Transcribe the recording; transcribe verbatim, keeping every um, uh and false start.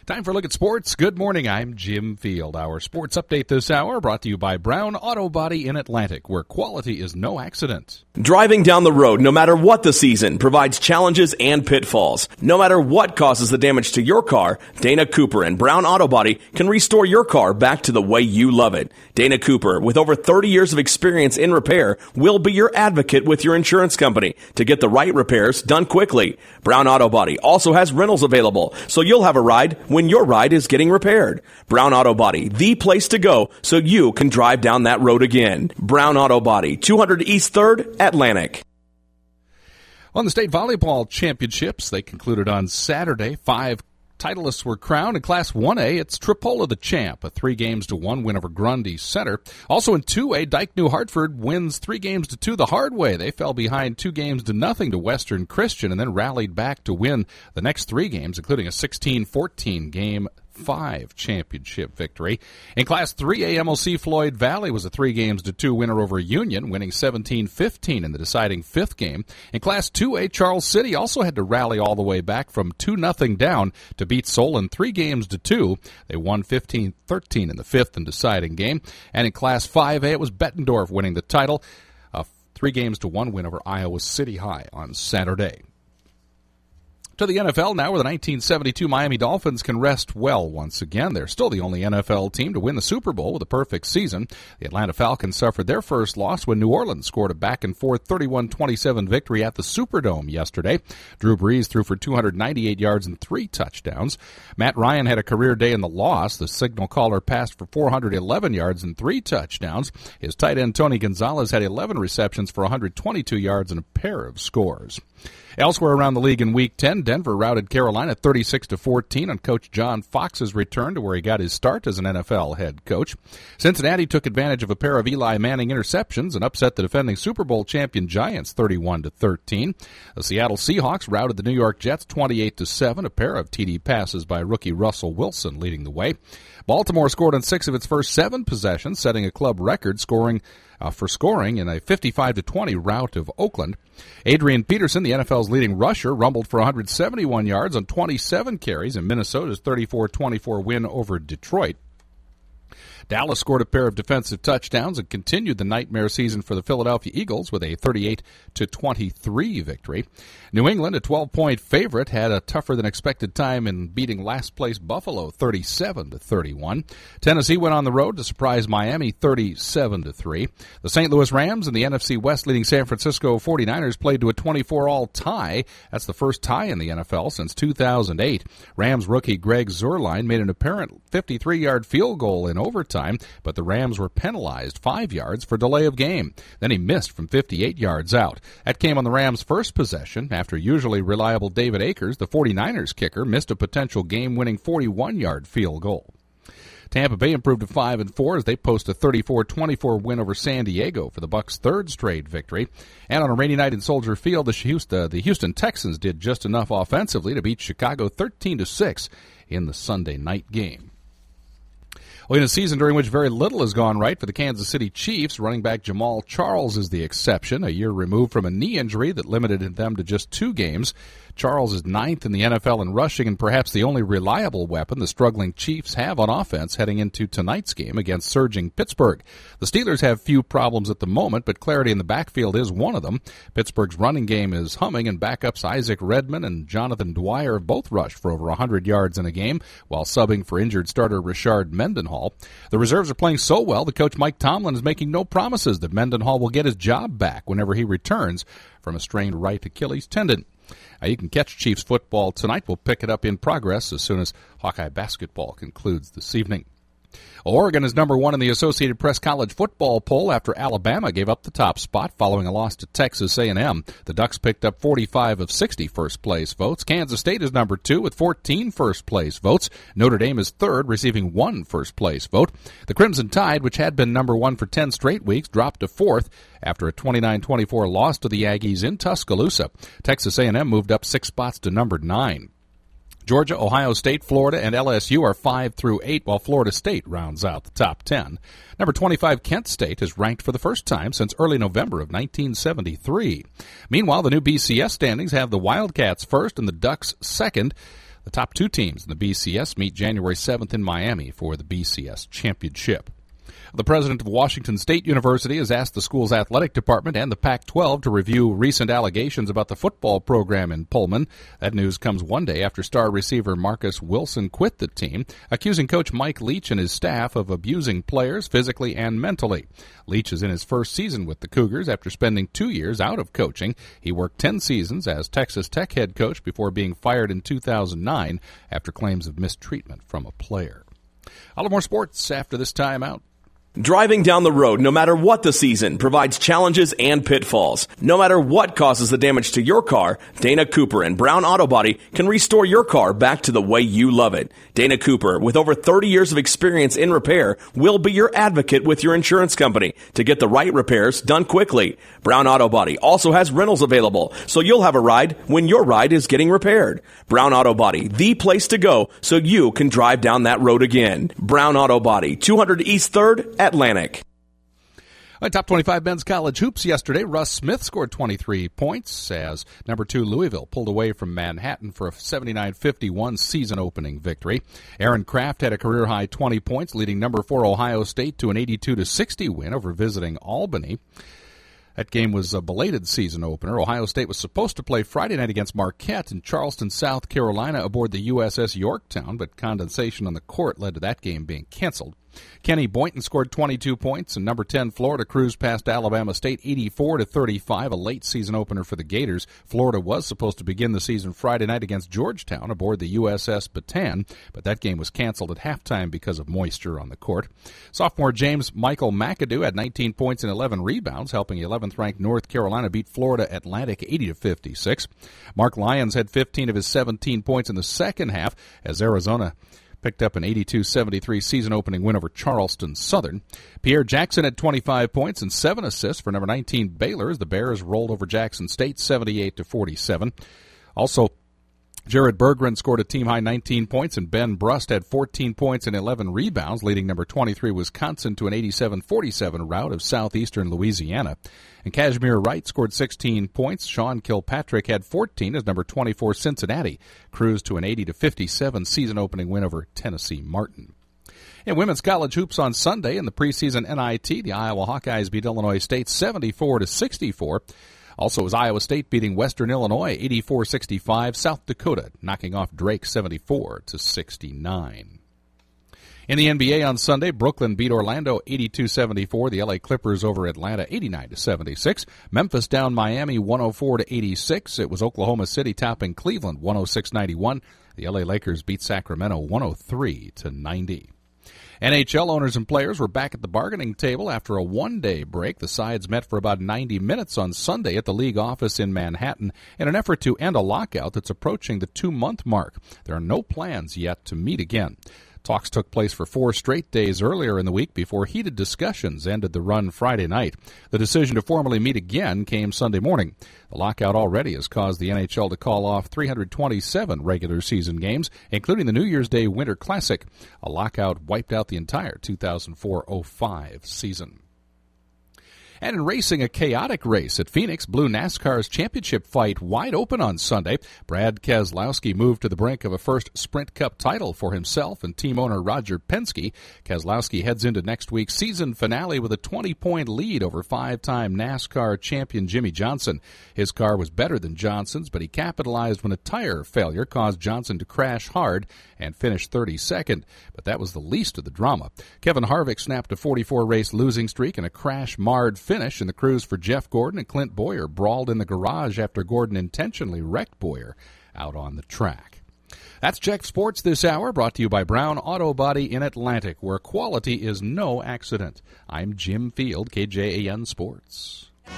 Time for a look at sports. Good morning, I'm Jim Field. Our sports update this hour brought to you by Brown Auto Body in Atlantic, where quality is no accident. Driving down the road, no matter what the season, provides challenges and pitfalls. No matter what causes the damage to your car, Dana Cooper and Brown Auto Body can restore your car back to the way you love it. Dana Cooper, with over thirty years of experience in repair, will be your advocate with your insurance company to get the right repairs done quickly. Brown Auto Body also has rentals available, so you'll have a ride when your ride is getting repaired. Brown Auto Body, the place to go so you can drive down that road again. Brown Auto Body, two hundred East third, Atlantic. On the state volleyball championships, they concluded on Saturday. Five titleists were crowned. In Class one A, it's Tripola the champ, a three games to one win over Grundy Center. Also in two A, Dyke New Hartford wins three games to two the hard way. They fell behind two games to nothing to Western Christian and then rallied back to win the next three games, including a sixteen fourteen game five championship victory. In Class three A, M L C Floyd Valley was a three games to two winner over Union, winning seventeen fifteen in the deciding fifth game. In Class two A, Charles City also had to rally all the way back from two nothing down to beat Solon three games to two. They won fifteen thirteen in the fifth and deciding game. And in Class five A, it was Bettendorf winning the title, a three games to one win over Iowa City High on Saturday. To the N F L now, where the nineteen seventy-two Miami Dolphins can rest well once again. They're still the only N F L team to win the Super Bowl with a perfect season. The Atlanta Falcons suffered their first loss when New Orleans scored a back-and-forth thirty-one twenty-seven victory at the Superdome yesterday. Drew Brees threw for two hundred ninety-eight yards and three touchdowns. Matt Ryan had a career day in the loss. The signal caller passed for four hundred eleven yards and three touchdowns. His tight end Tony Gonzalez had eleven receptions for one hundred twenty-two yards and a pair of scores. Elsewhere around the league in Week ten, Denver routed Carolina thirty-six to fourteen on Coach John Fox's return to where he got his start as an N F L head coach. Cincinnati took advantage of a pair of Eli Manning interceptions and upset the defending Super Bowl champion Giants thirty-one to thirteen. The Seattle Seahawks routed the New York Jets twenty-eight to seven, a pair of T D passes by rookie Russell Wilson leading the way. Baltimore scored on six of its first seven possessions, setting a club record scoring Uh, for scoring in a fifty-five to twenty rout of Oakland. Adrian Peterson, the N F L's leading rusher, rumbled for one hundred seventy-one yards on twenty-seven carries in Minnesota's thirty-four twenty-four win over Detroit. Dallas scored a pair of defensive touchdowns and continued the nightmare season for the Philadelphia Eagles with a thirty-eight to twenty-three victory. New England, a twelve-point favorite, had a tougher-than-expected time in beating last-place Buffalo thirty-seven to thirty-one. Tennessee went on the road to surprise Miami thirty-seven to three. The Saint Louis Rams and the N F C West leading San Francisco forty-niners played to a twenty-four all tie. That's the first tie in the N F L since two thousand eight. Rams rookie Greg Zuerlein made an apparent fifty-three-yard field goal in overtime, but the Rams were penalized five yards for delay of game. Then he missed from fifty-eight yards out. That came on the Rams' first possession. After usually reliable David Akers, the forty-niners kicker missed a potential game-winning forty-one-yard field goal. Tampa Bay improved to five and four as they post a thirty-four twenty-four win over San Diego for the Bucs' third straight victory. And on a rainy night in Soldier Field, the Houston, the Houston Texans did just enough offensively to beat Chicago thirteen to six in the Sunday night game. Well, in a season during which very little has gone right for the Kansas City Chiefs, running back Jamal Charles is the exception, a year removed from a knee injury that limited them to just two games. Charles is ninth in the N F L in rushing and perhaps the only reliable weapon the struggling Chiefs have on offense heading into tonight's game against surging Pittsburgh. The Steelers have few problems at the moment, but clarity in the backfield is one of them. Pittsburgh's running game is humming, and backups Isaac Redman and Jonathan Dwyer both rushed for over one hundred yards in a game, while subbing for injured starter Rashard Mendenhall. The reserves are playing so well that Coach Mike Tomlin is making no promises that Mendenhall will get his job back whenever he returns from a strained right Achilles tendon. Uh, you can catch Chiefs football tonight. We'll pick it up in progress as soon as Hawkeye basketball concludes this evening. Oregon is number one in the Associated Press college football poll after Alabama gave up the top spot following a loss to Texas A and M. The Ducks picked up forty-five of sixty first-place votes. Kansas State is number two with fourteen first-place votes. Notre Dame is third, receiving one first-place vote. The Crimson Tide, which had been number one for ten straight weeks, dropped to fourth after a twenty-nine twenty-four loss to the Aggies in Tuscaloosa. Texas A and M moved up six spots to number nine. Georgia, Ohio State, Florida, and L S U are five through eight, while Florida State rounds out the top ten. Number twenty-five, Kent State, is ranked for the first time since early November of nineteen seventy-three. Meanwhile, the new B C S standings have the Wildcats first and the Ducks second. The top two teams in the B C S meet January seventh in Miami for the B C S Championship. The president of Washington State University has asked the school's athletic department and the Pac twelve to review recent allegations about the football program in Pullman. That news comes one day after star receiver Marcus Wilson quit the team, accusing coach Mike Leach and his staff of abusing players physically and mentally. Leach is in his first season with the Cougars after spending two years out of coaching. He worked ten seasons as Texas Tech head coach before being fired in two thousand nine after claims of mistreatment from a player. A lot more sports after this timeout. Driving down the road, no matter what the season, provides challenges and pitfalls. No matter what causes the damage to your car, Dana Cooper and Brown Auto Body can restore your car back to the way you love it. Dana Cooper, with over thirty years of experience in repair, will be your advocate with your insurance company to get the right repairs done quickly. Brown Auto Body also has rentals available, so you'll have a ride when your ride is getting repaired. Brown Auto Body, the place to go so you can drive down that road again. Brown Auto Body, two hundred East third, Atlantic. Right, top twenty-five men's college hoops yesterday. Russ Smith scored twenty-three points as number two Louisville pulled away from Manhattan for a seventy-nine fifty-one season-opening victory. Aaron Kraft had a career-high twenty points, leading number four Ohio State to an eighty-two to sixty win over visiting Albany. That game was a belated season opener. Ohio State was supposed to play Friday night against Marquette in Charleston, South Carolina aboard the U S S Yorktown, but condensation on the court led to that game being canceled. Kenny Boynton scored twenty-two points, and number ten Florida cruised past Alabama State eighty-four to thirty-five, a late season opener for the Gators. Florida was supposed to begin the season Friday night against Georgetown aboard the U S S Bataan, but that game was canceled at halftime because of moisture on the court. Sophomore James Michael McAdoo had nineteen points and eleven rebounds, helping eleventh-ranked North Carolina beat Florida Atlantic eighty to fifty-six. Mark Lyons had fifteen of his seventeen points in the second half as Arizona picked up an eighty-two seventy-three season-opening win over Charleston Southern. Pierre Jackson had twenty-five points and seven assists for number nineteen Baylor as the Bears rolled over Jackson State seventy-eight to forty-seven. Also, Jared Berggren scored a team-high nineteen points, and Ben Brust had fourteen points and eleven rebounds, leading number twenty-three Wisconsin to an eighty-seven forty-seven rout of southeastern Louisiana. And Kashmir Wright scored sixteen points. Sean Kilpatrick had fourteen as number twenty-four Cincinnati cruised to an eighty to fifty-seven season-opening win over Tennessee Martin. In women's college hoops on Sunday in the preseason N I T, the Iowa Hawkeyes beat Illinois State seventy-four to sixty-four. Also, was Iowa State beating Western Illinois eighty-four sixty-five, South Dakota knocking off Drake seventy-four to sixty-nine. In the N B A on Sunday, Brooklyn beat Orlando eighty-two seventy-four. The L A Clippers over Atlanta eighty-nine to seventy-six. Memphis down Miami one oh four to eighty-six. It was Oklahoma City topping Cleveland one oh six ninety-one. The L A Lakers beat Sacramento one oh three to ninety. N H L owners and players were back at the bargaining table after a one-day break. The sides met for about ninety minutes on Sunday at the league office in Manhattan in an effort to end a lockout that's approaching the two-month mark. There are no plans yet to meet again. Talks took place for four straight days earlier in the week before heated discussions ended the run Friday night. The decision to formally meet again came Sunday morning. The lockout already has caused the N H L to call off three hundred twenty-seven regular season games, including the New Year's Day Winter Classic. A lockout wiped out the entire two thousand four oh five season. And in racing, a chaotic race at Phoenix blew NASCAR's championship fight wide open on Sunday. Brad Keselowski moved to the brink of a first Sprint Cup title for himself and team owner Roger Penske. Keselowski heads into next week's season finale with a twenty-point lead over five-time NASCAR champion Jimmy Johnson. His car was better than Johnson's, but he capitalized when a tire failure caused Johnson to crash hard and finish thirty-second. But that was the least of the drama. Kevin Harvick snapped a forty-four race losing streak and a crash-marred finish, and the crews for Jeff Gordon and Clint Boyer brawled in the garage after Gordon intentionally wrecked Boyer out on the track. That's Check Sports this hour, brought to you by Brown Auto Body in Atlantic, where quality is no accident. I'm Jim Field, K J A N Sports.